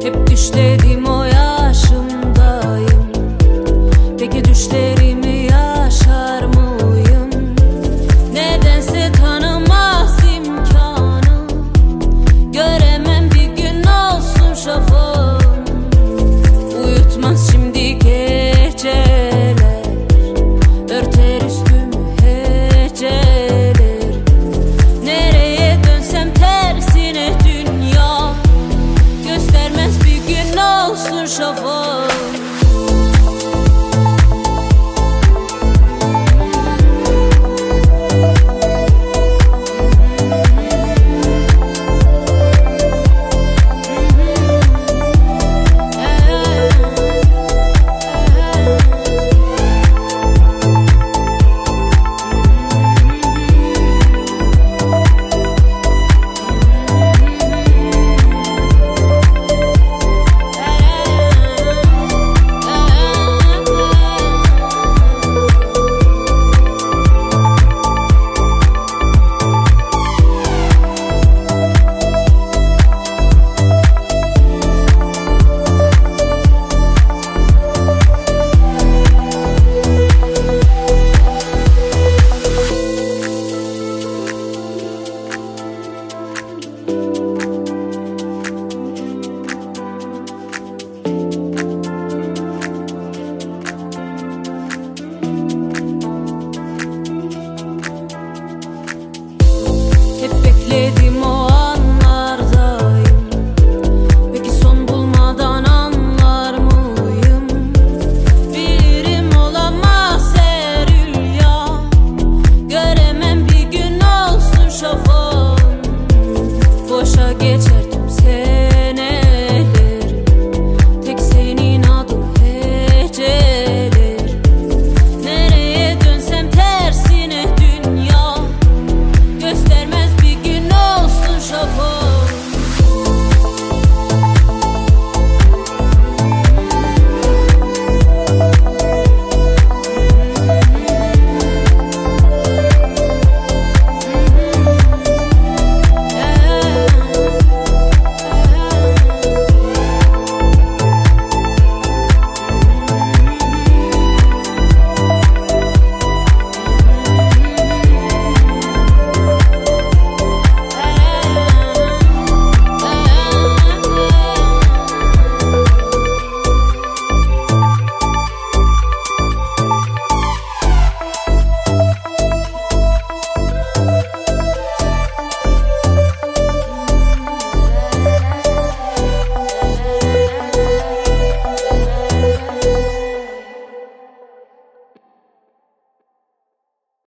Hep düşlerim o yaşımdayım. Peki düşlerimi yaşar mıyım? Nedense tanımaz imkanı. Göremem bir gün olsun şafağım. Uyutmaz şimdi geceler, örter üstümü heceler. Nereye dönsem tersine dünya, göstermez bir gün olsun şafağım. Hep bekledim o anlardayım. Peki son bulmadan anlar mıyım? Bilirim olamaz her rüya. Göremem bir gün olsun şafağım. Boşa geçer tüm